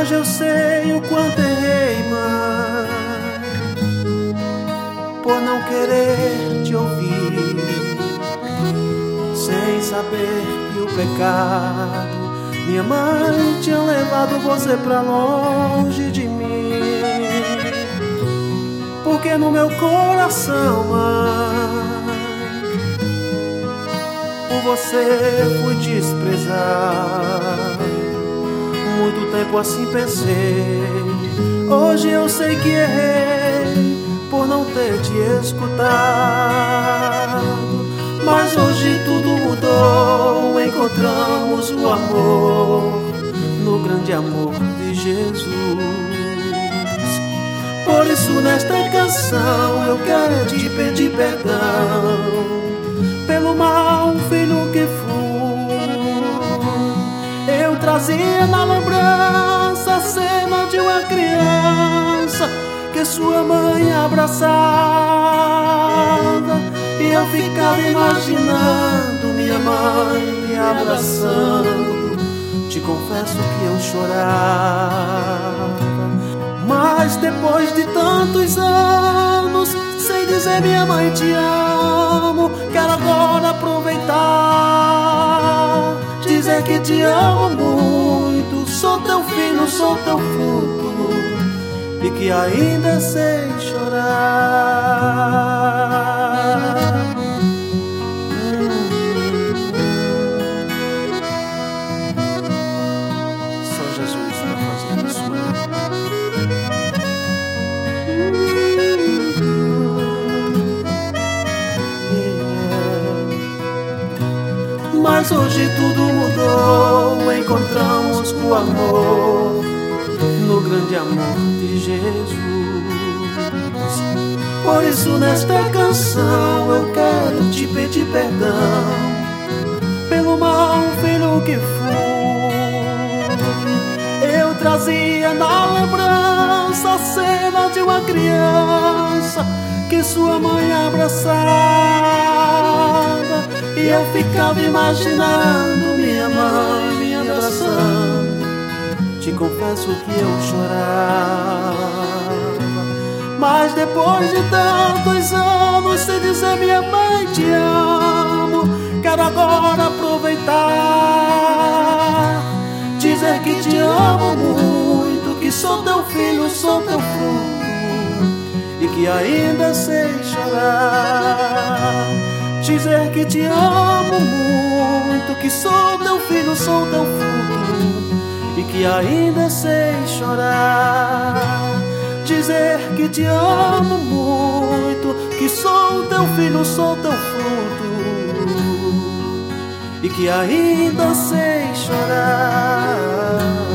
Hoje eu sei o quanto errei, mãe, por não querer te ouvir, sem saber que o pecado, minha mãe, tinha levado você pra longe de mim. Porque no meu coração, mãe, por você fui desprezar. Muito tempo assim pensei. Hoje eu sei que errei por não ter te escutado. Mas hoje tudo mudou, encontramos o amor no grande amor de Jesus. Por isso nesta canção eu quero te pedir perdão pelo mau filho que fui. Eu trazia na lembrança a cena de uma criança que sua mãe abraçava, e eu ficava imaginando minha mãe me abraçando. Te confesso que eu chorava. Mas depois de tantos anos, sem dizer minha mãe te amo, quero agora aproveitar, dizer que te amo muito. Sou teu filho, sou teu fruto, e que ainda sei chorar. Só Jesus pra fazer isso. Mas hoje tudo mudou, encontramos o amor no grande amor de Jesus. Por isso nesta canção eu quero te pedir perdão pelo mau filho que fui. Eu trazia na lembrança a cena de uma criança que sua mãe abraçava, e eu ficava imaginando minha mãe me abraçando. Te confesso que eu chorava. Mas depois de tantos anos, sem dizer minha mãe te amo, quero agora aproveitar, dizer que te amo muito, que sou teu filho, sou teu fruto, e que ainda sei chorar. Dizer que te amo muito, que sou teu filho, sou teu fruto, e que ainda sei chorar. Dizer que te amo muito, que sou teu filho, sou teu fruto, e que ainda sei chorar.